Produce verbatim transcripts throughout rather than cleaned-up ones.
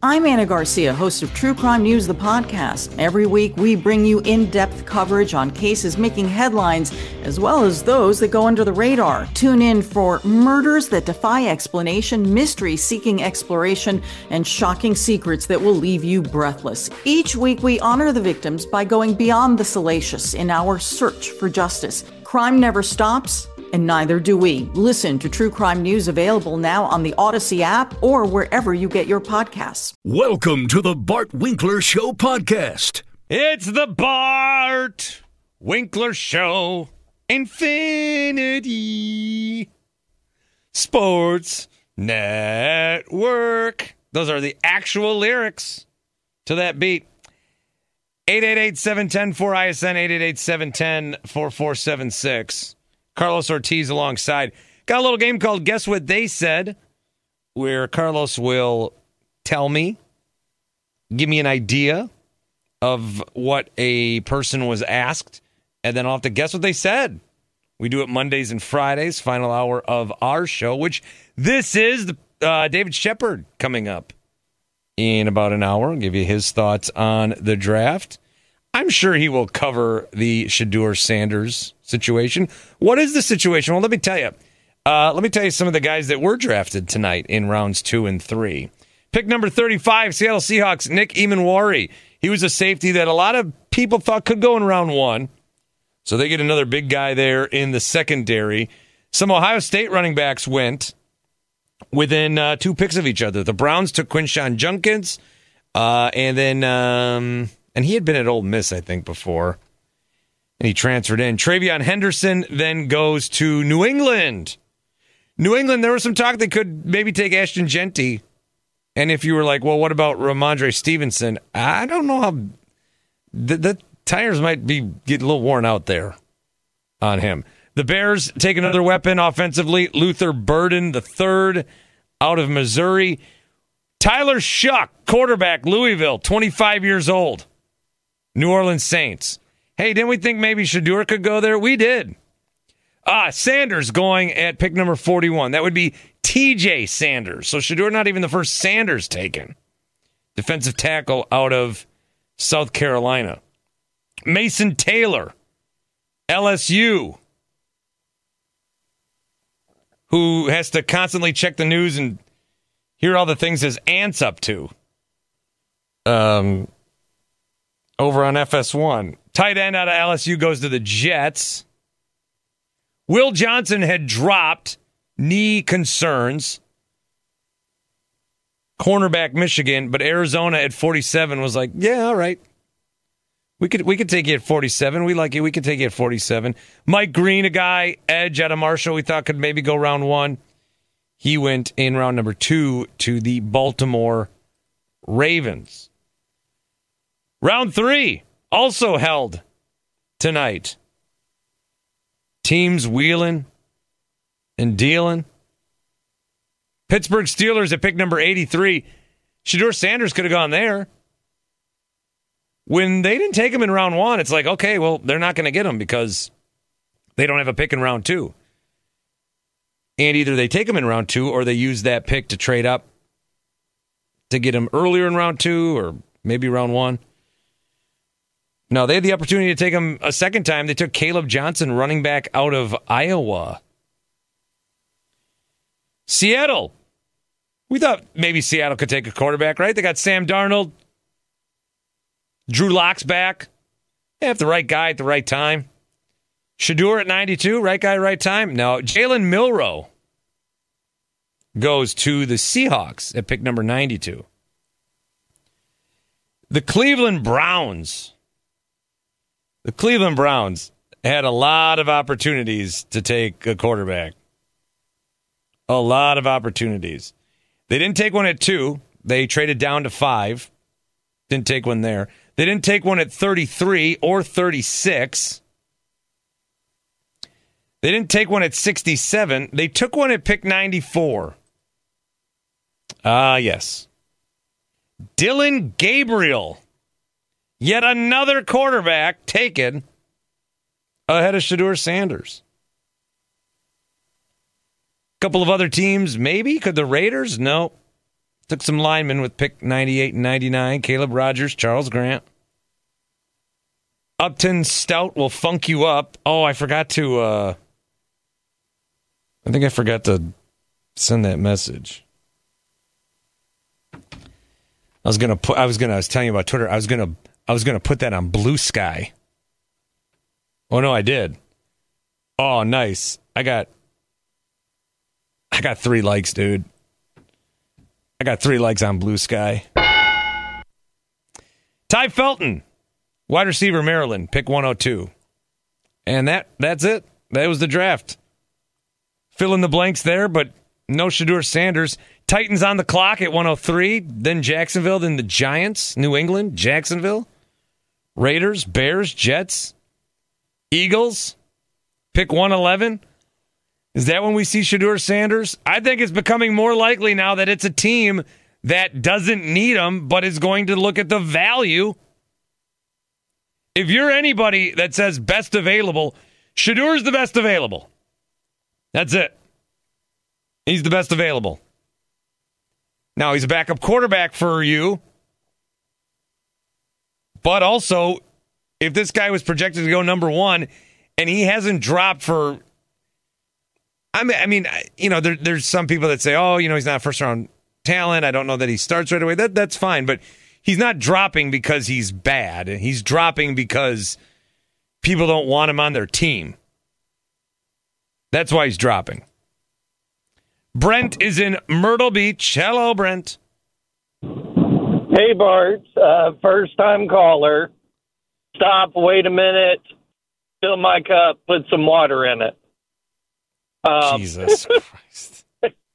I'm Anna Garcia, host of True Crime News, the podcast. Every week, we bring you in-depth coverage on cases making headlines, as well as those that go under the radar. Tune in for murders that defy explanation, mystery seeking exploration, and shocking secrets that will leave you breathless. Each week, we honor the victims by going beyond the salacious in our search for justice. Crime never stops, and neither do we. Listen to True Crime News, available now on the Odyssey app or wherever you get your podcasts. Welcome to the Bart Winkler Show podcast. It's the Bart Winkler Show. Infinity Sports Network. Those are the actual lyrics to that beat. eight eight eight, seven one zero, four I S N, eight eight eight, seven one zero, four four seven six. Carlos Ortiz alongside. Got a little game called Guess What They Said, where Carlos will tell me, give me an idea of what a person was asked, and then I'll have to guess what they said. We do it Mondays and Fridays, final hour of our show, which this is the, uh, David Shepard coming up in about an hour. I'll give you his thoughts on the draft. I'm sure he will cover the Shedeur Sanders situation. What is the situation? Well, let me tell you. Uh, let me tell you some of the guys that were drafted tonight in rounds two and three. Pick number thirty-five, Seattle Seahawks, Nick Emanwari. He was a safety that a lot of people thought could go in round one. So they get another big guy there in the secondary. Some Ohio State running backs went within uh, two picks of each other. The Browns took Quinshawn Junkins, uh, and then... Um, And he had been at Ole Miss, I think, before. And he transferred in. Travion Henderson then goes to New England. New England, there was some talk they could maybe take Ashton Jeanty. And if you were like, well, what about Ramondre Stevenson? I don't know how... The, the tires might be getting a little worn out there on him. The Bears take another weapon offensively. Luther Burden, the third, out of Missouri. Tyler Shuck, quarterback, Louisville, twenty-five years old. New Orleans Saints. Hey, didn't we think maybe Shedeur could go there? We did. Ah, Sanders going at pick number forty-one. That would be T J Sanders. So Shedeur not even the first Sanders taken. Defensive tackle out of South Carolina. Mason Taylor, L S U, who has to constantly check the news and hear all the things his aunt's up to. Um... Over on F S one. Tight end out of L S U goes to the Jets. Will Johnson had dropped knee concerns. Cornerback Michigan, but Arizona at forty-seven was like, yeah, all right. We could we could take you at forty-seven. We like you. We could take you at forty-seven. Mike Green, a guy, edge out of Marshall, we thought could maybe go round one. He went in round number two to the Baltimore Ravens. Round three, also held tonight. Teams wheeling and dealing. Pittsburgh Steelers at pick number eighty-three. Shedeur Sanders could have gone there. When they didn't take him in round one, it's like, okay, well, they're not going to get him because they don't have a pick in round two. And either they take him in round two or they use that pick to trade up to get him earlier in round two or maybe round one. No, they had the opportunity to take him a second time. They took Caleb Johnson, running back out of Iowa. Seattle. We thought maybe Seattle could take a quarterback, right? They got Sam Darnold. Drew Lock's back. They have the right guy at the right time. Shedeur at ninety-two, right guy, right time. No, Jalen Milroe goes to the Seahawks at pick number ninety-two. The Cleveland Browns. The Cleveland Browns had a lot of opportunities to take a quarterback. A lot of opportunities. They didn't take one at two. They traded down to five. Didn't take one there. They didn't take one at thirty-three or thirty-six. They didn't take one at sixty-seven. They took one at pick ninety-four. Ah, uh, yes. Dylan Gabriel. Yet another quarterback taken ahead of Shedeur Sanders. A couple of other teams, maybe. Could the Raiders? No. Took some linemen with pick ninety-eight and ninety-nine. Caleb Rogers, Charles Grant. Upton Stout will funk you up. Oh, I forgot to, uh, I think I forgot to send that message. I was gonna put. I was gonna. I was telling you about Twitter. I was gonna. I was gonna put that on Blue Sky. Oh no, I did. Oh, nice. I got. I got three likes, dude. I got three likes on Blue Sky. Ty Felton, wide receiver, Maryland, pick one oh two, and that that's it. That was the draft. Fill in the blanks there, but no Shedeur Sanders. Titans on the clock at one oh three. Then Jacksonville, then the Giants. New England, Jacksonville. Raiders, Bears, Jets. Eagles, pick one eleven. Is that when we see Shedeur Sanders? I think it's becoming more likely now that it's a team that doesn't need him, but is going to look at the value. If you're anybody that says best available, Shedeur's the best available. That's it. He's the best available. Now, he's a backup quarterback for you. But also, if this guy was projected to go number one and he hasn't dropped for... I mean, I mean, you know, there, there's some people that say, oh, you know, he's not a first-round talent. I don't know that he starts right away. That That's fine. But he's not dropping because he's bad. He's dropping because people don't want him on their team. That's why he's dropping. Brent is in Myrtle Beach. Hello, Brent. Hey, Bart. Uh, first-time caller. Stop. Wait a minute. Fill my cup. Put some water in it. Um, Jesus Christ.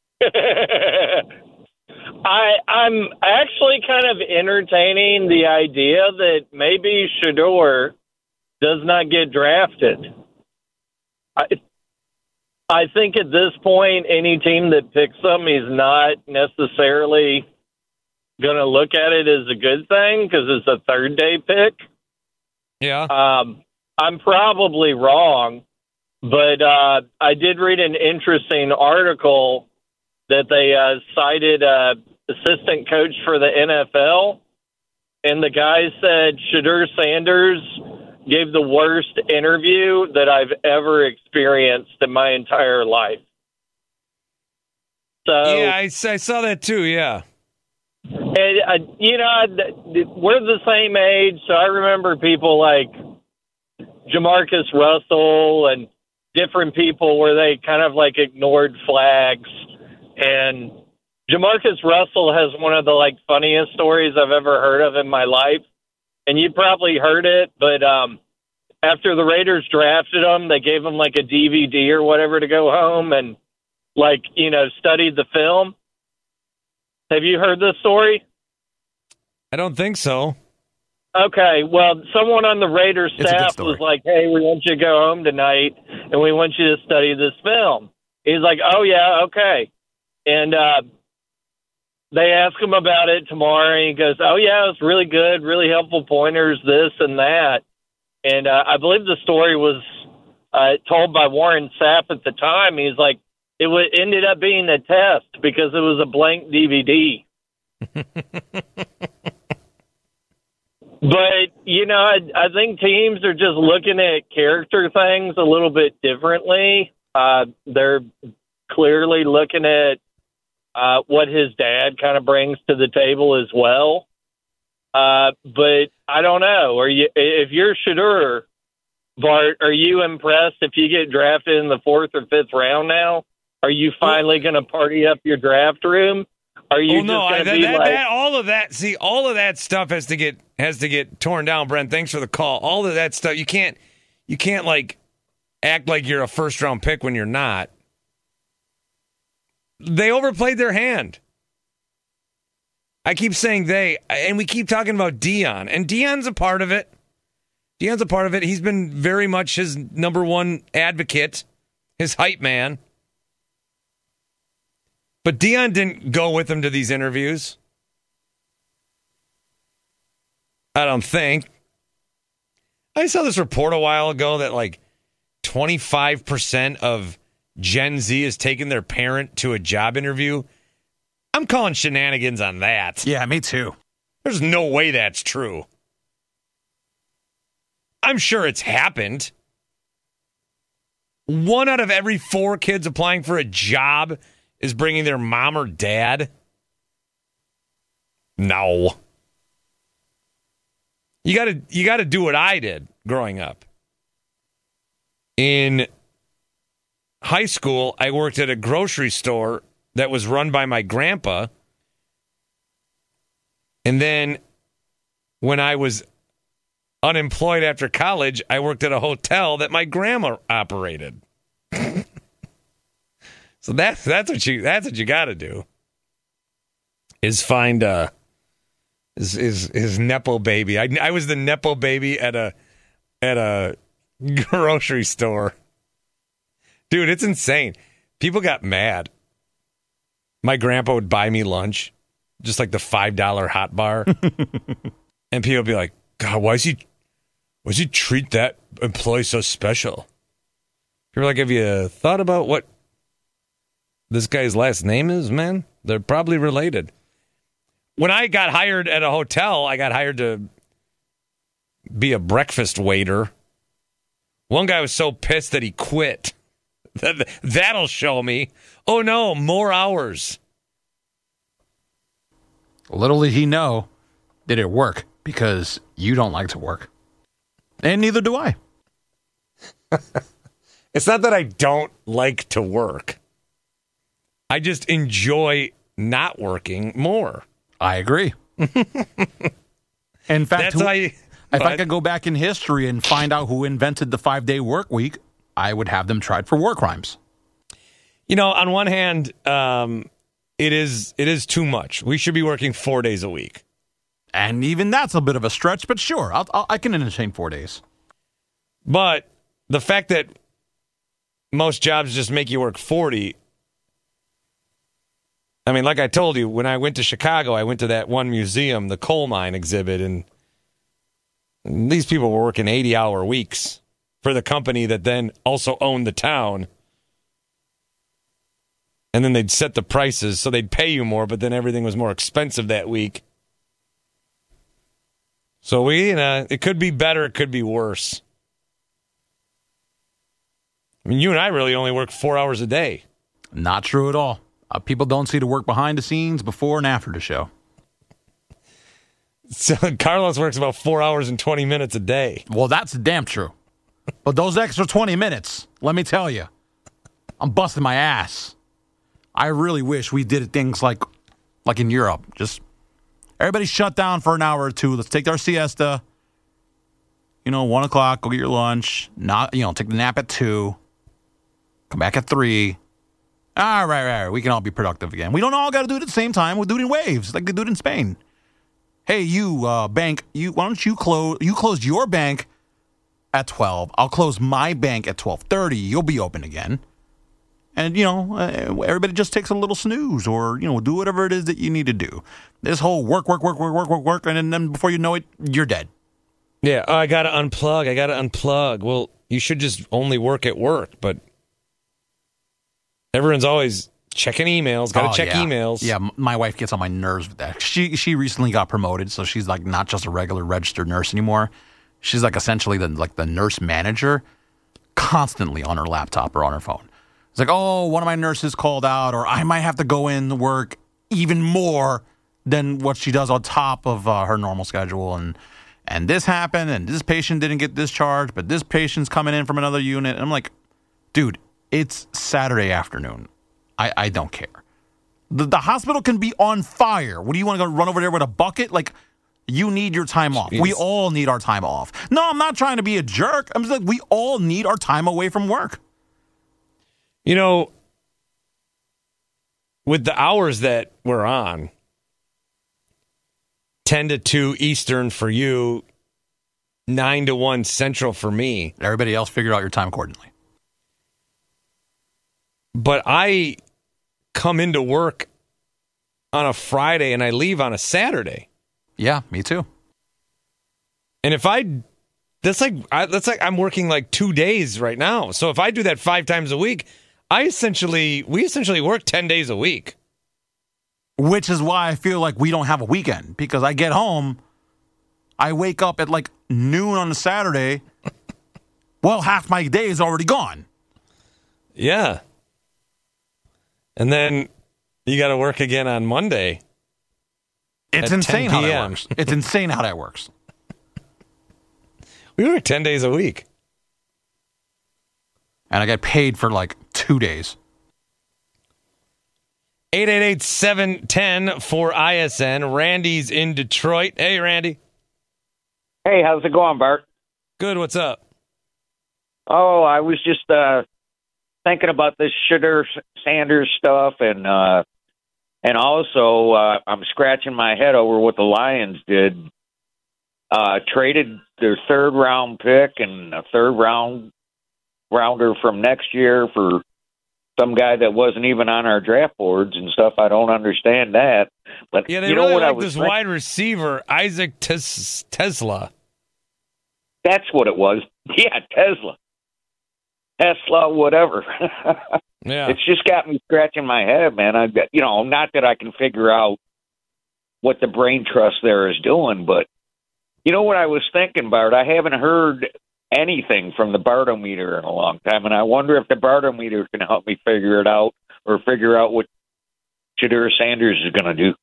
I, I'm actually kind of entertaining the idea that maybe Shedeur does not get drafted. I, I think at this point, any team that picks him is not necessarily going to look at it as a good thing because it's a third day pick. Yeah. Um, I'm probably wrong, but uh, I did read an interesting article that they uh, cited a assistant coach for the N F L, and the guy said Shedeur Sanders gave the worst interview that I've ever experienced in my entire life. So yeah, I, I saw that too, yeah. And, uh, you know, we're the same age, so I remember people like Jamarcus Russell and different people where they kind of like ignored flags. And Jamarcus Russell has one of the like funniest stories I've ever heard of in my life. And you probably heard it, but um, after the Raiders drafted him, they gave him like a D V D or whatever to go home and like, you know, studied the film. Have you heard this story? I don't think so. Okay, well, someone on the Raiders staff was like, hey, we want you to go home tonight, and we want you to study this film. He's like, oh, yeah, okay. And uh, they ask him about it tomorrow, and he goes, oh, yeah, it's really good, really helpful pointers, this and that. And uh, I believe the story was uh, told by Warren Sapp at the time. He's like, it w- ended up being a test because it was a blank D V D. But, you know, I, I think teams are just looking at character things a little bit differently. Uh, they're clearly looking at uh, what his dad kind of brings to the table as well. Uh, but I don't know. Are you, if you're Shedeur, Bart, are you impressed if you get drafted in the fourth or fifth round now? Are you finally going to party up your draft room? Are you oh, no, just I, that, be that, like, that, all of that, see, all of that stuff has to get has to get torn down, Brent. Thanks for the call. All of that stuff, you can't you can't like act like you're a first round pick when you're not. They overplayed their hand. I keep saying they, and we keep talking about Deion, and Deion's a part of it. Deion's a part of it. He's been very much his number one advocate, his hype man. But Deion didn't go with him to these interviews. I don't think. I saw this report a while ago that like twenty-five percent of Gen Z has taken their parent to a job interview I'm calling shenanigans on that. Yeah, me too. There's no way that's true. I'm sure it's happened. One out of every four kids applying for a job is bringing their mom or dad. No. You got to you got to do what I did growing up. In high school, I worked at a grocery store that was run by my grandpa. And then when I was unemployed after college, I worked at a hotel that my grandma operated. So that's that's what you that's what you got to do. Is find uh is is his nepo baby. I I was the nepo baby at a at a grocery store. Dude, it's insane. People got mad. My grandpa would buy me lunch, just like the five dollar hot bar. And people would be like, God, why is he why does he treat that employee so special? People are like, have you thought about what this guy's last name is, man? They're probably related. When I got hired at a hotel, I got hired to be a breakfast waiter. One guy was so pissed that he quit. That'll show me. Oh, no, more hours. Little did he know, did it work? Because you don't like to work. And neither do I. It's not that I don't like to work. I just enjoy not working more. I agree. In fact, That's who, how you, if I could go back in history and find out who invented the five-day work week, I would have them tried for war crimes. You know, on one hand, um, it is it is too much. We should be working four days a week. And even that's a bit of a stretch, but sure, I'll, I'll, I can entertain four days. But the fact that most jobs just make you work forty, I mean, like I told you, when I went to Chicago, I went to that one museum, the coal mine exhibit, and these people were working eighty-hour weeks for the company that then also owned the town. And then they'd set the prices, so they'd pay you more, but then everything was more expensive that week. So we, you know, it could be better, it could be worse. I mean, you and I really only work four hours a day. Not true at all. Uh, people don't see the work behind the scenes before and after the show. So Carlos works about four hours and twenty minutes a day. Well, that's damn true. But those extra twenty minutes, let me tell you, I'm busting my ass. I really wish we did things like like in Europe. Just everybody shut down for an hour or two. Let's take our siesta. You know, one o'clock, go get your lunch. Not, you know, take the nap at two. Come back at three. All right, right, right. We can all be productive again. We don't all got to do it at the same time. We'll do it in waves, like they do it in Spain. Hey, you uh, bank, you why don't you close? You close your bank at twelve. I'll close my bank at twelve thirty. You'll be open again. And, you know, uh, everybody just takes a little snooze or, you know, do whatever it is that you need to do. This whole work, work, work, work, work, work, work, and then before you know it, you're dead. Yeah, oh, I got to unplug. I got to unplug. Well, you should just only work at work, but everyone's always checking emails. Got to oh, check yeah. emails. Yeah, my wife gets on my nerves with that. She she recently got promoted, so she's like not just a regular registered nurse anymore. She's like essentially the like the nurse manager, constantly on her laptop or on her phone. It's like, oh, one of my nurses called out, or I might have to go in to work even more than what she does on top of uh, her normal schedule. And and this happened, and this patient didn't get discharged, but this patient's coming in from another unit. And I'm like, dude, it's Saturday afternoon. I, I don't care. The, the hospital can be on fire. What do you want to go run over there with a bucket? Like, you need your time off. Jeez. We all need our time off. No, I'm not trying to be a jerk. I'm just like, we all need our time away from work. You know, with the hours that we're on, ten to two Eastern for you, nine to one Central for me. Everybody else figure out your time accordingly. But I come into work on a Friday and I leave on a Saturday. Yeah, me too. And if I, that's like, I, that's like I'm working like two days right now. So if I do that five times a week, I essentially, we essentially work ten days a week. which is why I feel like we don't have a weekend, because I get home, I wake up at like noon on a Saturday. Well, half my day is already gone. Yeah. And then you got to work again on Monday. It's insane how that works. It's insane how that works. We work ten days a week. And I get paid for like two days. eight eight eight, seven one zero, four I S N. Randy's in Detroit. Hey, Randy. Hey, how's it going, Bart? Good, what's up? Oh, I was just uh, thinking about this Shedeur Sanders stuff, and uh, and also uh, I'm scratching my head over what the Lions did. Uh, traded their third round pick and a third round rounder from next year for some guy that wasn't even on our draft boards and stuff. I don't understand that. But yeah, they you really know what like I was this thinking? wide receiver, Isaac Tes- Tesla. That's what it was. Yeah, Tesla. Tesla, whatever. Yeah. It's just got me scratching my head, man. I, you know, not that I can figure out what the brain trust there is doing, but you know what I was thinking, Bart? I haven't heard anything from the Bartometer in a long time, and I wonder if the Bartometer can help me figure it out or figure out what Shedeur Sanders is going to do.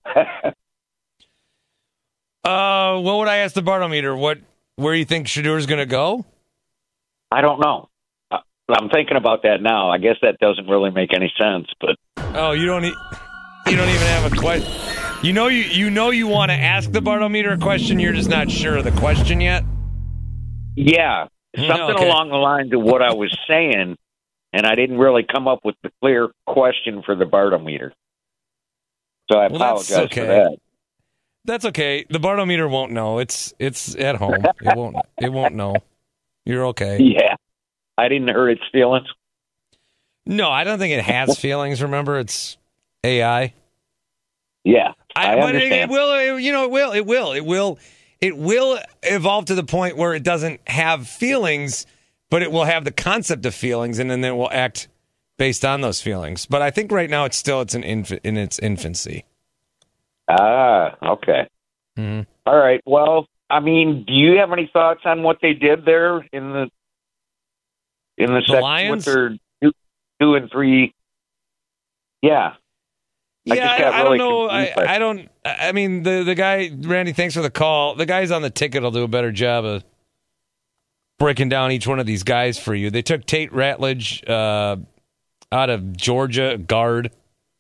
uh, what would I ask the Bartometer? What, where you think Shedeur's going to go? I don't know. I'm thinking about that now. I guess that doesn't really make any sense, but oh, you don't. E- you don't even have a question. You know, you you know you want to ask the Bartometer a question. You're just not sure of the question yet. Yeah, something Okay. along the lines of what I was saying, and I didn't really come up with the clear question for the Bartometer. So I Well, that's apologize okay. for that. That's okay. The Bartometer won't know. It's it's at home. It won't. It won't know. You're okay. Yeah, I didn't hurt its feelings. No, I don't think it has feelings. Remember, it's A I. Yeah, I, I but it, it understand. will. It, you know, it will. It will. It will. It will evolve to the point where it doesn't have feelings, but it will have the concept of feelings, and then it will act based on those feelings. But I think right now it's still it's an inf- in its infancy. Ah, okay. Mm-hmm. All right. Well, I mean, do you have any thoughts on what they did there in the in the, The sec- Lions? with their two, two and three? Yeah. I Yeah, just I, got I really don't know. I, confused by- I don't. I mean, the the guy, Randy. Thanks for the call. The guys on the ticket will do a better job of breaking down each one of these guys for you. They took Tate Ratledge uh, out of Georgia, guard.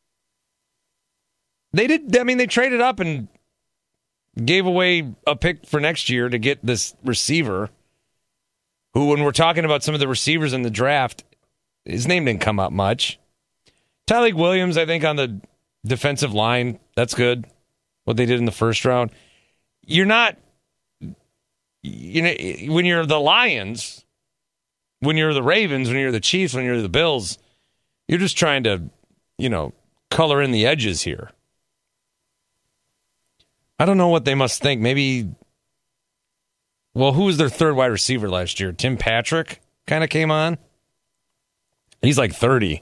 They did. I mean, they traded up and gave away a pick for next year to get this receiver. Who, when we're talking about some of the receivers in the draft, his name didn't come up much. Tyleik Williams, I think, on the defensive line, that's good. What they did in the first round. You're not, you know, when you're the Lions, when you're the Ravens, when you're the Chiefs, when you're the Bills, you're just trying to, you know, color in the edges here. I don't know what they must think. Maybe, well, who was their third wide receiver last year? Tim Patrick kind of came on. He's like thirty.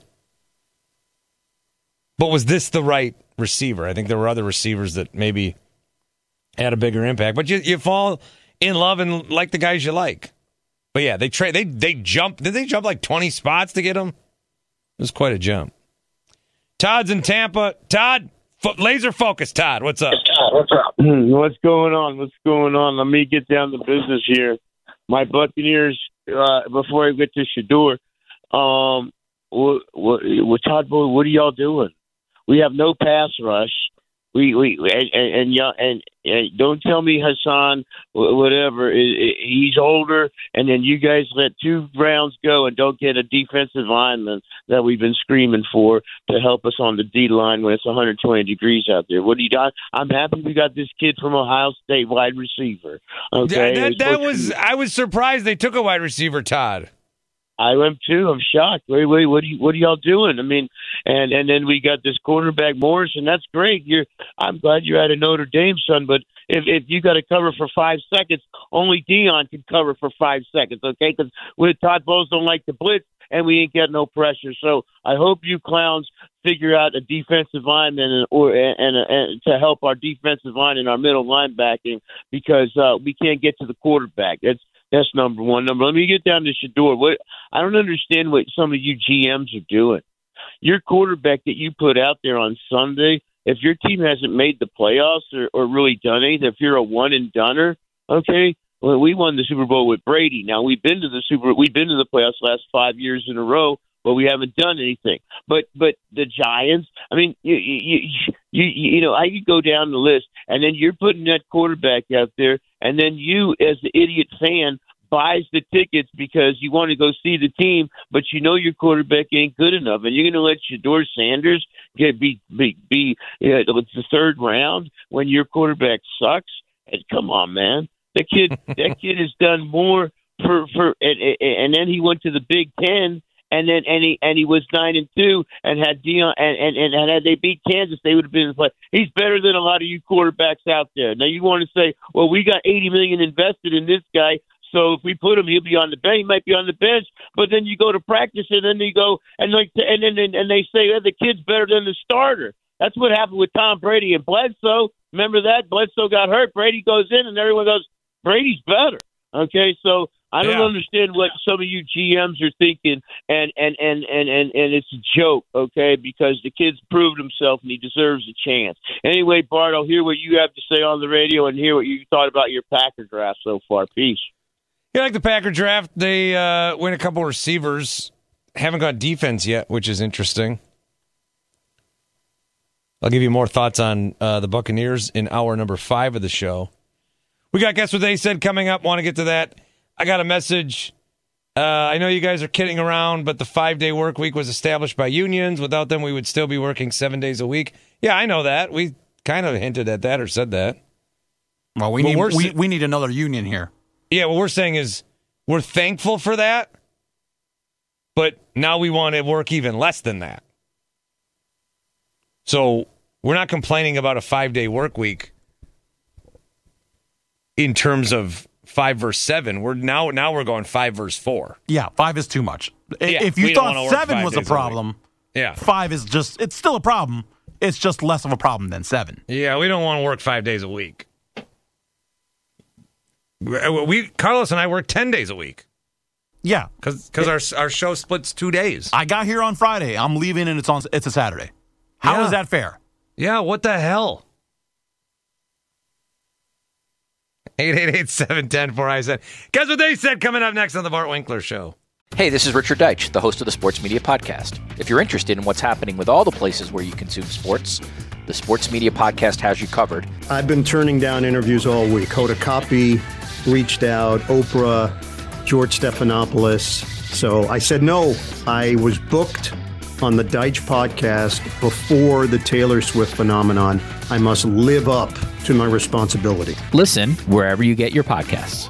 But was this the right receiver? I think there were other receivers that maybe had a bigger impact. But you, you fall in love and like the guys you like. But yeah, they trade. They they jump. Did they jump like twenty spots to get him? It was quite a jump. Todd's in Tampa. Todd, fo- laser focus. Todd, what's up? What's up? What's going on? What's going on? Let me get down to business here. My Buccaneers, uh, before I get to Shedeur, um, what, what, what, Todd, what are y'all doing? We have no pass rush. We we and and, and, y'all- and, and don't tell me Hassan, wh- whatever. i- i- He's older, and then you guys let two rounds go and don't get a defensive lineman that we've been screaming for to help us on the D line when it's one hundred twenty degrees out there. What do you got? I'm happy we got this kid from Ohio State, wide receiver. Okay, that, It's that supposed was. to- I was surprised they took a wide receiver, Todd. I am too. I'm shocked. Wait, wait, what are you, what are y'all doing? I mean, and and then we got this quarterback Morris, and that's great. You're, I'm glad you're at a Notre Dame, son. But if if you got to cover for five seconds, only Dion can cover for five seconds. Okay, because with Todd Bowles don't like to blitz, and we ain't got no pressure. So I hope you clowns figure out a defensive lineman and, or and, and, and to help our defensive line and our middle linebacking because uh, we can't get to the quarterback. That's that's number one. Number. Let me get down to Shedeur. What I don't understand what some of you G Ms are doing. Your quarterback that you put out there on Sunday, if your team hasn't made the playoffs or, or really done anything, if you're a one and doneer, okay. Well, we won the Super Bowl with Brady. Now we've been to the Super. We've been to the playoffs the last five years in a row. But we haven't done anything. But but the Giants, I mean, you you you, you know, I could go down the list, and then you're putting that quarterback out there, and then you, as the idiot fan, buys the tickets because you want to go see the team, but you know your quarterback ain't good enough, and you're going to let Shedeur Sanders get be be be you know, it's the third round when your quarterback sucks. And come on, man, that kid that kid has done more for for, and, and then he went to the Big Ten. And then and he and he was nine and two and had Dion and, and, and had they beat Kansas, they would have been in the play. He's better than a lot of you quarterbacks out there. Now you want to say, well, we got eighty million invested in this guy, so if we put him, he'll be on the bench. He might be on the bench, but then you go to practice and then you go and like and then and they say, oh, the kid's better than the starter. That's what happened with Tom Brady and Bledsoe. Remember that? Bledsoe got hurt. Brady goes in and everyone goes, Brady's better. Okay, so. I don't yeah. understand what some of you G Ms are thinking, and, and, and, and, and, and it's a joke, okay, because the kid's proved himself and he deserves a chance. Anyway, Bart, I'll hear what you have to say on the radio and hear what you thought about your Packer draft so far. Peace. Yeah, like the Packer draft, they uh, win a couple receivers. Haven't got defense yet, which is interesting. I'll give you more thoughts on uh, the Buccaneers in hour number five of the show. We got Guess What They Said coming up. Want to get to that. I got a message. Uh, I know you guys are kidding around, but the five-day work week was established by unions. Without them, we would still be working seven days a week. Yeah, I know that. We kind of hinted at that or said that. Well, we But need we're we, s- we need another union here. Yeah, what we're saying is we're thankful for that, but now we want to work even less than that. So we're not complaining about a five-day work week in terms of five versus seven. We're now now we're going five versus four. Yeah, five is too much. I- Yeah, if you we don't thought wanna work seven five was a days a week. problem, Yeah. five is just, it's still a problem. It's just less of a problem than seven. Yeah, we don't want to work five days a week. We Carlos and I work ten days a week Yeah. because because our our show splits two days. I got here on Friday. I'm leaving and it's on. It's a Saturday. How is Yeah. that fair? Yeah, what the hell? eight eight eight, seven one zero, four I S N. Guess what they said coming up next on the Bart Winkler Show. Hey, this is Richard Deitch, the host of the Sports Media Podcast. If you're interested in what's happening with all the places where you consume sports, the Sports Media Podcast has you covered. I've been turning down interviews all week. Hoda Kotb reached out, Oprah, George Stephanopoulos. So I said no. I was booked on the Deitch podcast before the Taylor Swift phenomenon. I must live up to my responsibility. Listen wherever you get your podcasts.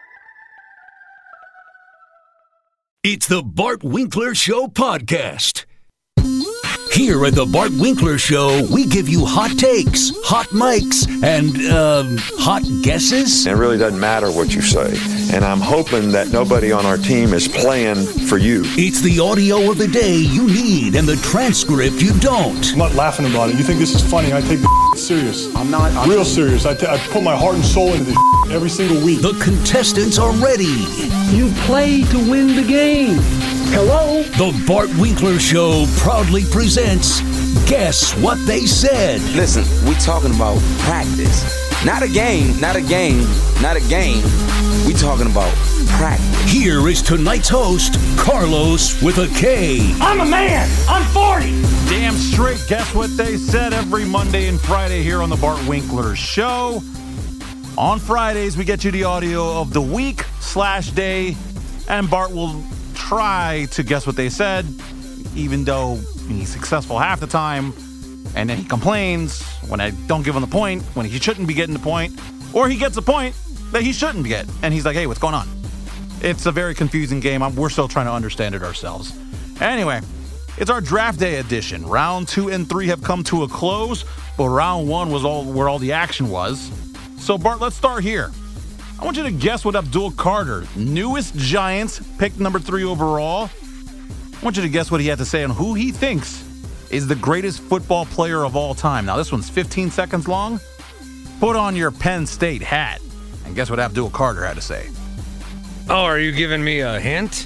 It's the Bart Winkler Show podcast. Here at the Bart Winkler Show, we give you hot takes, hot mics, and, um, hot guesses. It really doesn't matter what you say. And I'm hoping that nobody on our team is playing for you. It's the audio of the day you need and the transcript you don't. I'm not laughing about it. You think this is funny? I take the serious. I'm not. I'm real serious. I, t- I put my heart and soul into this every single week. The contestants are ready. You play to win the game. Hello? The Bart Winkler Show proudly presents Guess What They Said. Listen, we talking about practice. Not a game, not a game, not a game. We talking about practice. Here is tonight's host, Carlos with a K. I'm a man. I'm forty. Damn straight. Guess what they said every Monday and Friday here on the Bart Winkler Show. On Fridays, we get you the audio of the week slash day, and Bart will try to guess what they said, even though he's successful half the time, and then he complains when I don't give him the point, when he shouldn't be getting the point, or he gets a point that he shouldn't get, and he's like, hey, what's going on? It's a very confusing game. I'm, we're still trying to understand it ourselves. Anyway, it's our draft day edition. Round two and three have come to a close, but round one was all where all the action was. So, Bart, let's start here. I want you to guess what Abdul Carter, newest Giants, picked number three overall, I want you to guess what he had to say on who he thinks is the greatest football player of all time. Now, this one's fifteen seconds long. Put on your Penn State hat and guess what Abdul Carter had to say. Oh, are you giving me a hint?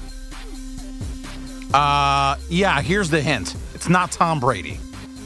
Uh, yeah, here's the hint. It's not Tom Brady.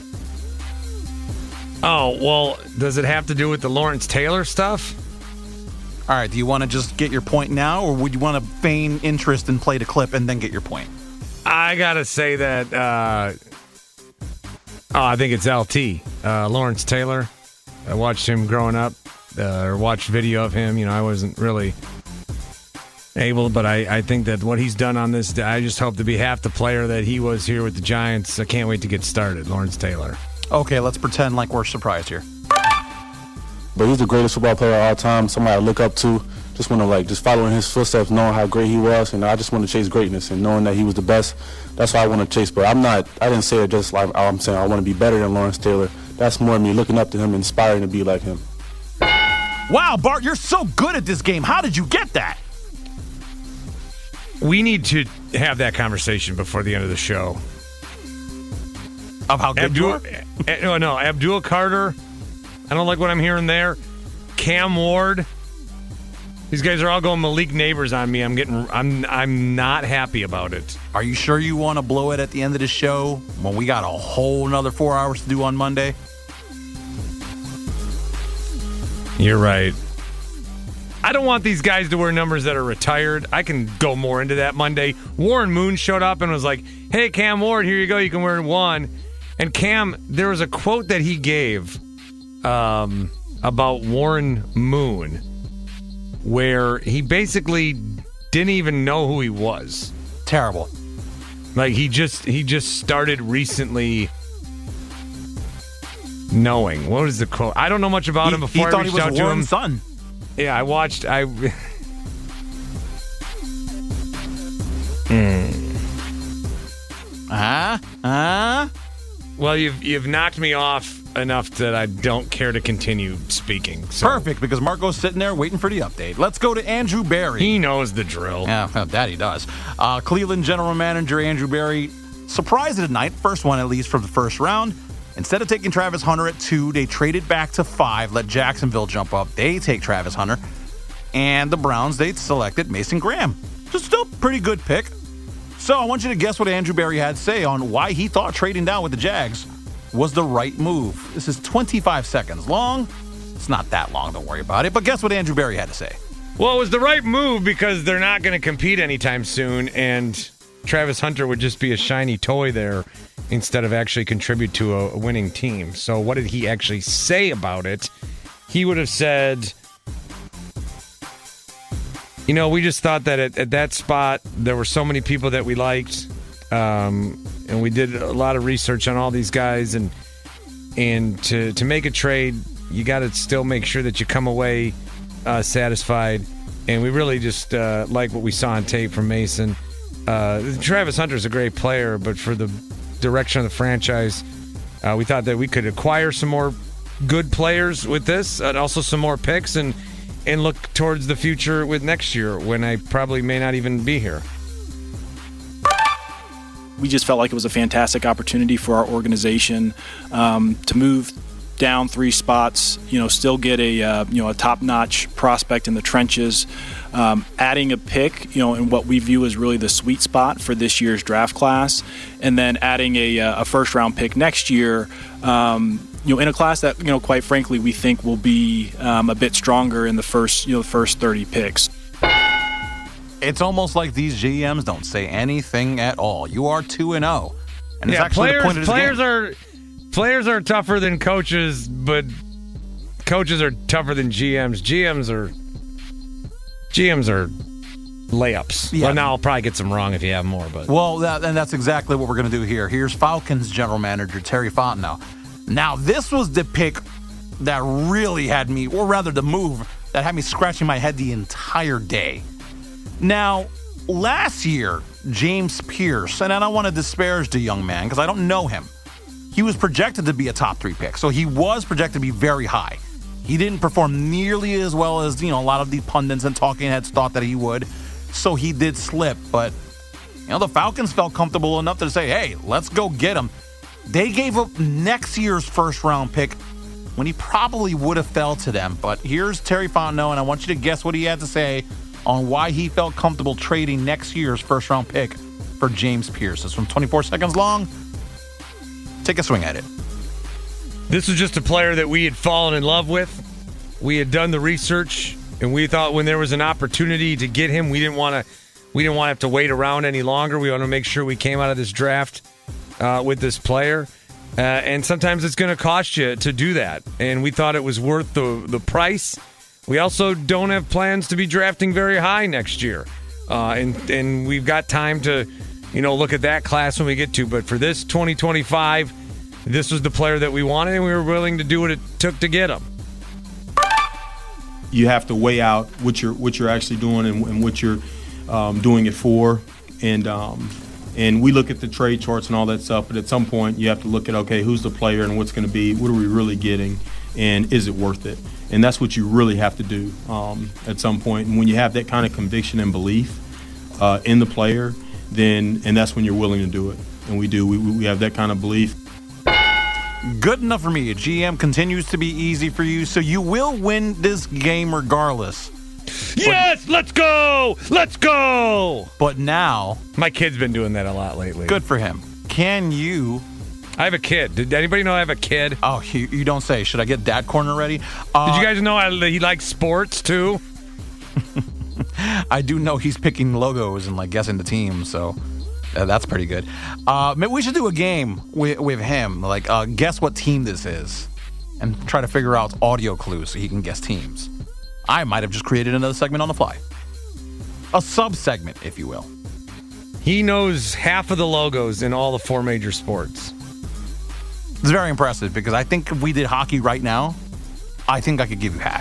Oh, well, does it have to do with the Lawrence Taylor stuff? All right, do you want to just get your point now, or would you want to feign interest and play the clip and then get your point? I got to say that, uh, oh, I think it's L T, uh, Lawrence Taylor. I watched him growing up, uh, or watched video of him. You know, I wasn't really able, but I, I think that what he's done on this, I just hope to be half the player that he was here with the Giants. I can't wait to get started, Lawrence Taylor. Okay, let's pretend like we're surprised here. But he's the greatest football player of all time, somebody I look up to. Just want to, like, just follow in his footsteps, knowing how great he was. And I just want to chase greatness and knowing that he was the best. That's why I want to chase. But I'm not, I didn't say it just like I'm saying I want to be better than Lawrence Taylor. That's more me looking up to him, inspiring to be like him. Wow, Bart, you're so good at this game. How did you get that? We need to have that conversation before the end of the show. Of how good Abdul, you are? No, no, Abdul Carter. I don't like what I'm hearing there. Cam Ward. These guys are all going Malik Neighbors on me. I'm getting. I'm. I'm not happy about it. Are you sure you want to blow it at the end of the show when we got a whole another four hours to do on Monday? You're right. I don't want these guys to wear numbers that are retired. I can go more into that Monday. Warren Moon showed up and was like, "Hey, Cam Ward, here you go. You can wear one." And Cam, there was a quote that he gave um, about Warren Moon, where he basically didn't even know who he was. Terrible. Like he just he just started recently knowing. What was the quote? I don't know much about he, him before he I thought reached he was out to him. Warren's son. Yeah, I watched. I. mm. Uh uh. Well, you've you've knocked me off enough that I don't care to continue speaking. So. Perfect, because Marco's sitting there waiting for the update. Let's go to Andrew Berry. He knows the drill. Yeah, well, that he does. Uh, Cleveland general manager Andrew Berry surprised tonight, first one at least from the first round. Instead of taking Travis Hunter at two, they traded back to five, let Jacksonville jump up. They take Travis Hunter. And the Browns, they selected Mason Graham. Just still pretty good pick. So I want you to guess what Andrew Berry had to say on why he thought trading down with the Jags was the right move. This is twenty-five seconds long. It's not that long, don't worry about it. But guess what Andrew Berry had to say? Well, it was the right move because they're not going to compete anytime soon, and Travis Hunter would just be a shiny toy there instead of actually contribute to a winning team. So what did he actually say about it? He would have said, you know, we just thought that at, at that spot, there were so many people that we liked, um, and we did a lot of research on all these guys, and and to, to make a trade, you got to still make sure that you come away uh, satisfied, and we really just uh, like what we saw on tape from Mason. Uh, Travis Hunter's a great player, but for the direction of the franchise, uh, we thought that we could acquire some more good players with this, and also some more picks, and and look towards the future with next year when I probably may not even be here. We just felt like it was a fantastic opportunity for our organization um, to move down three spots, you know, still get a uh, you know a top-notch prospect in the trenches, um, adding a pick, you know, in what we view as really the sweet spot for this year's draft class, and then adding a, a first-round pick next year, um, you know, in a class that, you know, quite frankly, we think will be um, a bit stronger in the first, you know, first thirty picks. It's almost like these G Ms don't say anything at all. You are two and zero, and it's yeah, actually players, the point of this players game. are players are tougher than coaches, but coaches are tougher than G Ms. G Ms are G Ms are layups. Yeah. Well, now I'll probably get some wrong if you have more, but Well, that, and that's exactly what we're going to do here. Here's Falcons general manager Terry Fontenot. Now, this was the pick that really had me, or rather the move that had me scratching my head the entire day. Now, last year, James Pierce, and I don't want to disparage the young man because I don't know him, he was projected to be a top three pick, so he was projected to be very high. He didn't perform nearly as well as, you know, a lot of the pundits and talking heads thought that he would, so he did slip. But You know, the Falcons felt comfortable enough to say, hey, let's go get him. They gave up next year's first-round pick when he probably would have fell to them. But here's Terry Fontenot, and I want you to guess what he had to say on why he felt comfortable trading next year's first-round pick for James Pierce. This one's twenty-four seconds long. Take a swing at it. This was just a player that we had fallen in love with. We had done the research, and we thought when there was an opportunity to get him, we didn't want to we didn't want to have to wait around any longer. We want to make sure we came out of this draft uh, with this player. Uh, and sometimes it's going to cost you to do that. And we thought it was worth the, the price. We also don't have plans to be drafting very high next year. Uh, and, and we've got time to, you know, look at that class when we get to. But for this twenty twenty-five, this was the player that we wanted, and we were willing to do what it took to get him. You have to weigh out what you're what you're actually doing and, and what you're um, doing it for. And um, and we look at the trade charts and all that stuff, but at some point you have to look at, okay, who's the player and what's going to be, what are we really getting, and is it worth it? And that's what you really have to do um, at some point. And when you have that kind of conviction and belief uh, in the player, then and that's when you're willing to do it. And we do. We, we have that kind of belief. Good enough for me. G M continues to be easy for you, so you will win this game regardless. Yes, but, let's go! Let's go! But now... My kid's been doing that a lot lately. Good for him. Can you... I have a kid. Did anybody know I have a kid? Oh, you, you don't say. Should I get that corner ready? Uh, Did you guys know I, he likes sports, too? I do know he's picking logos and, like, guessing the team, so... Uh, that's pretty good. Uh, maybe we should do a game with, with him. Like, uh, guess what team this is. And try to figure out audio clues so he can guess teams. I might have just created another segment on the fly. A sub-segment, if you will. He knows half of the logos in all the four major sports. It's very impressive because I think if we did hockey right now, I think I could give you half.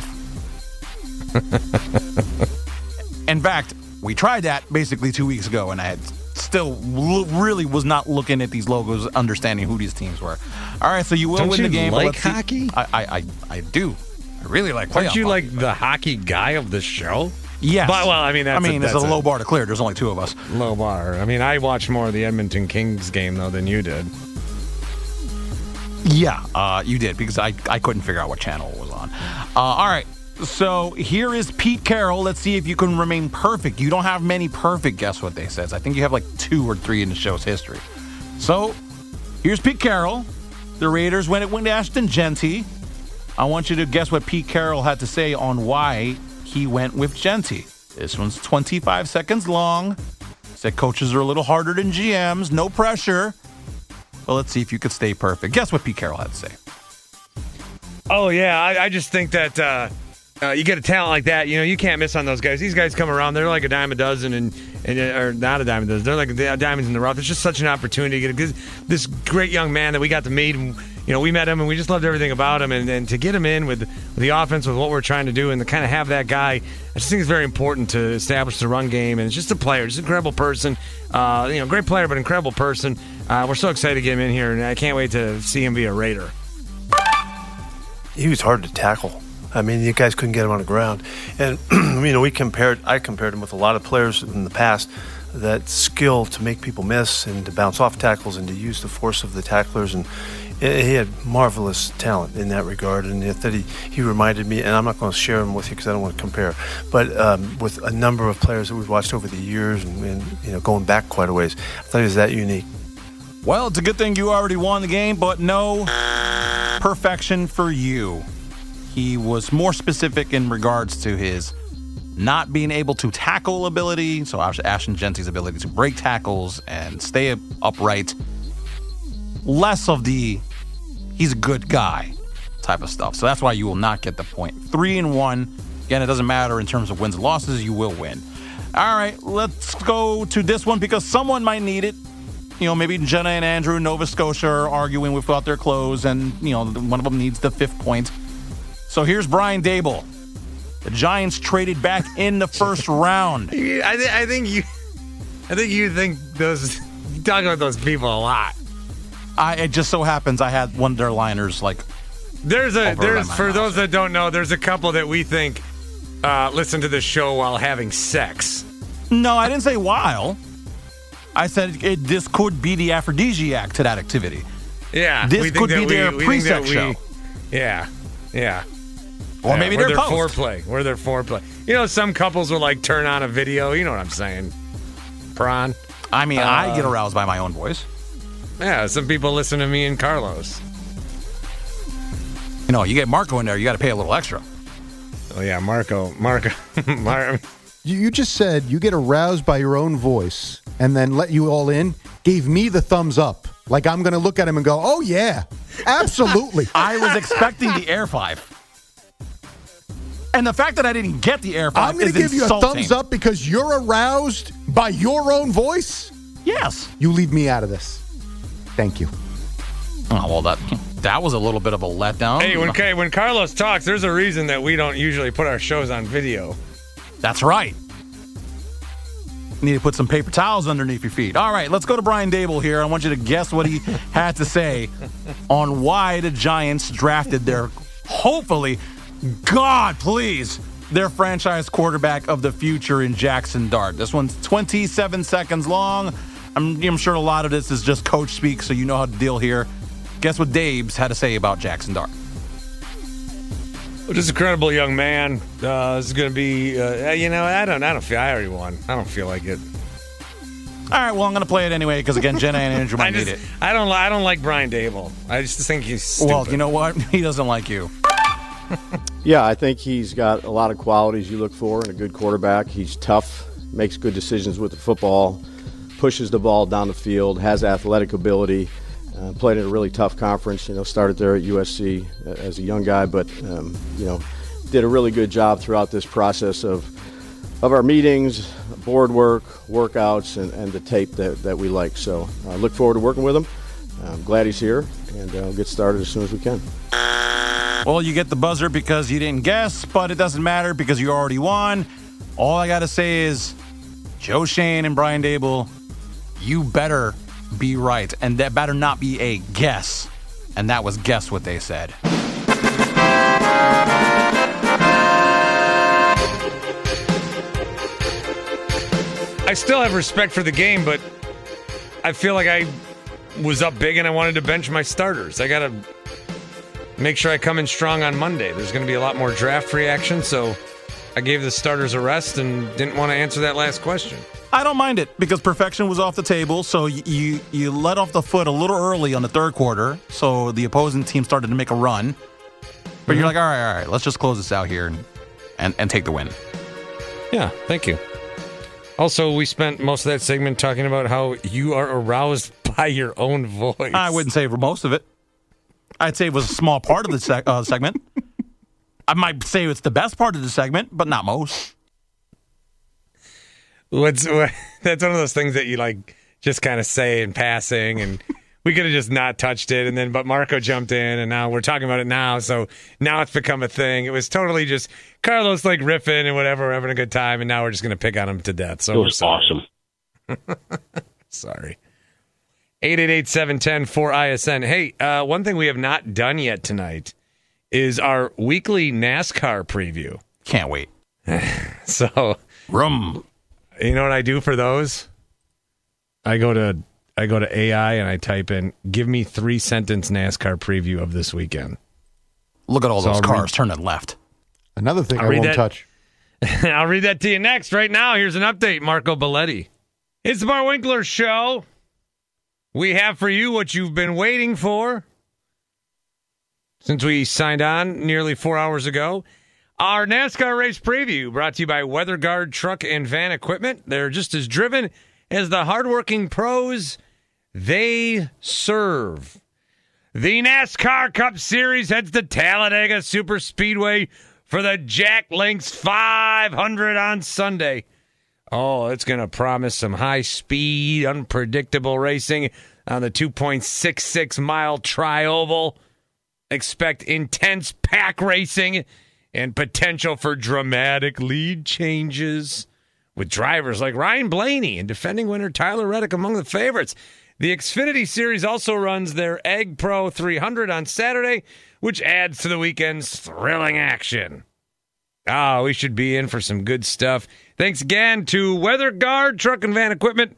In fact, we tried that basically two weeks ago, and I had still l- really was not looking at these logos, understanding who these teams were. All right, so you will Don't win you the game. like but let's hockey? See. I, I, I, I do. I really like playoff Aren't you hockey, like but... the hockey guy of the show? Yes. But, well, I mean, that's I mean, a, it's that's a low bar to clear. There's only two of us. Low bar. I mean, I watched more of the Edmonton Kings game, though, than you did. Yeah, uh, you did, because I, I couldn't figure out what channel it was on. Uh, all right, so here is Pete Carroll. Let's see if you can remain perfect. You don't have many perfect guess what they says. I think you have like two or three in the show's history. So here's Pete Carroll. The Raiders went, went to Ashton Genty. I want you to guess what Pete Carroll had to say on why he went with Genty. This one's twenty-five seconds long. Said coaches are a little harder than G Ms. No pressure. Well, let's see if you could stay perfect. Guess what Pete Carroll had to say. Oh, yeah. I, I just think that uh, uh, you get a talent like that, you know, you can't miss on those guys. These guys come around. They're like a dime a dozen, and, and or not a dime a dozen. They're like diamonds in the rough. It's just such an opportunity to get a, this great young man that we got to meet. And, you know, we met him, and we just loved everything about him. And, and to get him in with, with the offense, with what we're trying to do, and to kind of have that guy, I just think it's very important to establish the run game. And it's just a player, just an incredible person. Uh, you know, great player, but incredible person. Uh, we're so excited to get him in here, and I can't wait to see him be a Raider. He was hard to tackle. I mean, you guys couldn't get him on the ground. And, you know, we compared, I compared him with a lot of players in the past, that skill to make people miss and to bounce off tackles and to use the force of the tacklers. And he had marvelous talent in that regard. And that he, he reminded me, and I'm not going to share him with you because I don't want to compare, but um, with a number of players that we've watched over the years and, and, you know, going back quite a ways. I thought he was that unique. Well, it's a good thing you already won the game, but no perfection for you. He was more specific in regards to his not being able to tackle ability, so Ashton Genty's ability to break tackles and stay upright. Less of the he's a good guy type of stuff. So that's why you will not get the point. Three and one. Again, it doesn't matter in terms of wins and losses. You will win. All right, let's go to this one because someone might need it. You know, maybe Jenna and Andrew in Nova Scotia are arguing without their clothes, and, you know, one of them needs the fifth point. So here's Brian Daboll. The Giants traded back in the first round. I, th- I think you, I think you think those. You talk about those people a lot. I it just so happens I had one of their liners like. There's a there's for those that don't know, there's a couple that we think uh, listen to the show while having sex. No, I didn't say while. I said it, this could be the aphrodisiac to that activity. Yeah. This we think could that be we, their we think that pre-sex we- show. Yeah. Yeah. Or Yeah, maybe where they're their post. foreplay. Where their foreplay. You know, some couples will like turn on a video. You know what I'm saying? Prawn. I mean, Uh, I get aroused by my own voice. Yeah, some people listen to me and Carlos. You know, you get Marco in there, you got to pay a little extra. Oh yeah, Marco, Marco, Mar- You, you just said you get aroused by your own voice and then let you all in, gave me the thumbs up. Like I'm going to look at him and go, oh, yeah, absolutely. I was expecting the air five. And the fact that I didn't get the air five I'm going is to give insulting. you a thumbs up because you're aroused by your own voice? Yes. You leave me out of this. Thank you. Oh, well, that that was a little bit of a letdown. Hey, when okay, when Carlos talks, there's a reason that we don't usually put our shows on video. That's right. Need to put some paper towels underneath your feet. All right, let's go to Brian Dable here. I want you to guess what he had to say on why the Giants drafted their, hopefully, God, please, their franchise quarterback of the future in Jackson Dart. This one's twenty-seven seconds long. I'm, I'm sure a lot of this is just coach speak, so you know how to deal here. Guess what Dabes had to say about Jackson Dart. Well, just a credible young man. Uh, this is going to be, uh, you know, I don't, I don't feel. I already won. I don't feel like it. All right, well, I'm going to play it anyway because again, Jenna and Andrew might I just, need it. I don't, I don't like Brian Dable. I just think he's stupid. Well, you know what? He doesn't like you. Yeah, I think he's got a lot of qualities you look for in a good quarterback. He's tough, makes good decisions with the football, pushes the ball down the field, has athletic ability. Uh, played in a really tough conference. You know, started there at U S C as a young guy, but um, you know, did a really good job throughout this process of of our meetings, board work, workouts, and, and the tape that, that we like. So I uh, look forward to working with him. I'm glad he's here, and uh, we'll get started as soon as we can. Well, you get the buzzer because you didn't guess, but it doesn't matter because you already won. All I got to say is, Joe Shane and Brian Dable, you better be right, and that better not be a guess. And that was guess what they said. I still have respect for the game, but I feel like I was up big and I wanted to bench my starters. I got to make sure I come in strong on Monday. There's going to be a lot more draft free action, so I gave the starters a rest and didn't want to answer that last question. I don't mind it because perfection was off the table, so you, you you let off the foot a little early on the third quarter, so the opposing team started to make a run. But mm-hmm. you're like, all right, all right, let's just close this out here and, and, and take the win. Yeah, thank you. Also, we spent most of that segment talking about how you are aroused by your own voice. I wouldn't say for most of it. I'd say it was a small part of the seg- uh, segment. I might say it's the best part of the segment, but not most. What's what, that's one of those things that you like just kind of say in passing, and we could have just not touched it, and then but Marco jumped in, and now we're talking about it now, so now it's become a thing. It was totally just Carlos like riffing and whatever, we're having a good time, and now we're just going to pick on him to death. So it was awesome. Sorry. eight eight eight, seven one zero, four I S N. Hey, uh, one thing we have not done yet tonight is our weekly NASCAR preview. Can't wait. So, Rum. You know what I do for those? I go to I go to A I and I type in, give me three sentence NASCAR preview of this weekend. Look at all So those I'll cars read- turning left. Another thing I'll I read won't that- touch. I'll read that to you next. Right now, here's an update. Marco Belletti. It's the Bart Winkler Show. We have for you what you've been waiting for since we signed on nearly four hours ago. Our NASCAR race preview brought to you by WeatherGuard Truck and Van Equipment. They're just as driven as the hardworking pros they serve. The NASCAR Cup Series heads to Talladega Super Speedway for the Jack Links five hundred on Sunday. Oh, it's going to promise some high-speed, unpredictable racing on the two point six six mile tri-oval. Expect intense pack racing and potential for dramatic lead changes with drivers like Ryan Blaney and defending winner Tyler Reddick among the favorites. The Xfinity Series also runs their Egg Pro three hundred on Saturday, which adds to the weekend's thrilling action. Ah, oh, we should be in for some good stuff. Thanks again to WeatherGuard Truck and Van Equipment.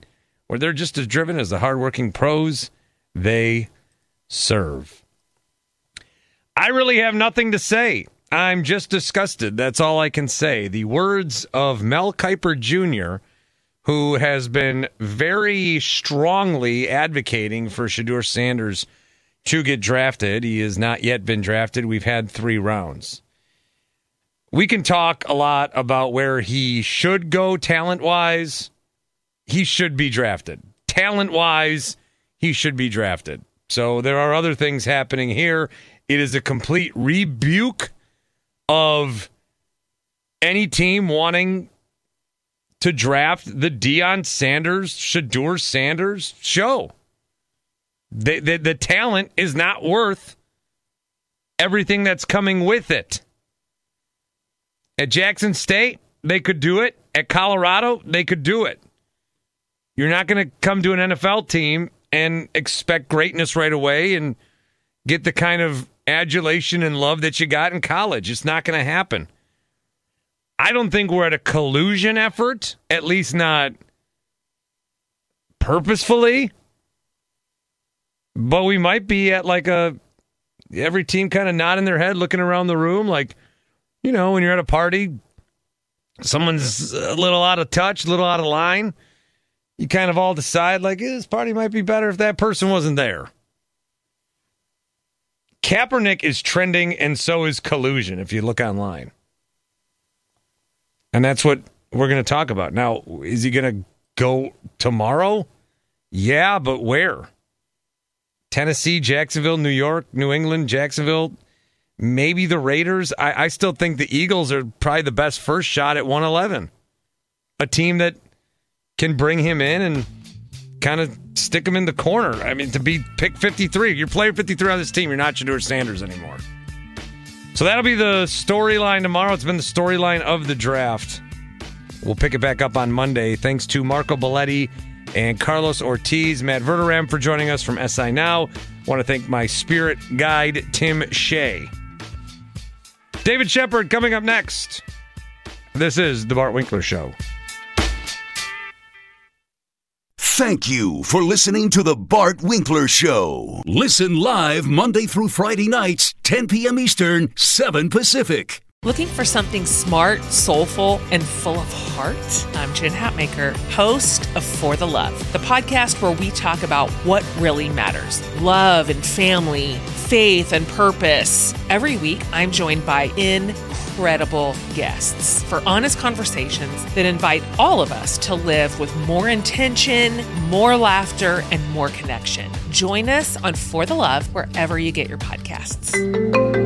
where they're just as driven as the hardworking pros they serve. I really have nothing to say. I'm just disgusted. That's all I can say. The words of Mel Kiper Junior, who has been very strongly advocating for Shedeur Sanders to get drafted. He has not yet been drafted. We've had three rounds. We can talk a lot about where he should go talent-wise. He should be drafted. Talent-wise, he should be drafted. So there are other things happening here. It is a complete rebuke of any team wanting to draft the Deion Sanders, Shedeur Sanders show. The, the, the talent is not worth everything that's coming with it. At Jackson State, they could do it. At Colorado, they could do it. You're not going to come to an N F L team and expect greatness right away and get the kind of adulation and love that you got in college. It's not going to happen. I don't think we're at a collusion effort, at least not purposefully. But we might be at like a, every team kind of nodding their head, looking around the room like, you know, when you're at a party, someone's a little out of touch, a little out of line. You kind of all decide like, eh, this party might be better if that person wasn't there. Kaepernick is trending, and so is collusion, if you look online. And that's what we're going to talk about. Now, is he going to go tomorrow? Yeah, but where? Tennessee, Jacksonville, New York, New England, Jacksonville, maybe the Raiders. I, I still think the Eagles are probably the best first shot at one eleven. A team that can bring him in and kind of stick him in the corner. I mean, to be pick fifty-three. You're player fifty-three on this team. You're not Shedeur Sanders anymore. So that'll be the storyline tomorrow. It's been the storyline of the draft. We'll pick it back up on Monday. Thanks to Marco Belletti and Carlos Ortiz, Matt Verderam for joining us from S I Now. I want to thank my spirit guide, Tim Shea. David Shepard coming up next. This is The Bart Winkler Show. Thank you for listening to The Bart Winkler Show. Listen live Monday through Friday nights, ten p.m. Eastern, seven Pacific. Looking for something smart, soulful, and full of heart? I'm Jen Hatmaker, host of For the Love, the podcast where we talk about what really matters. Love and family, faith and purpose. Every week, I'm joined by incredible guests for honest conversations that invite all of us to live with more intention, more laughter, and more connection. Join us on For the Love wherever you get your podcasts.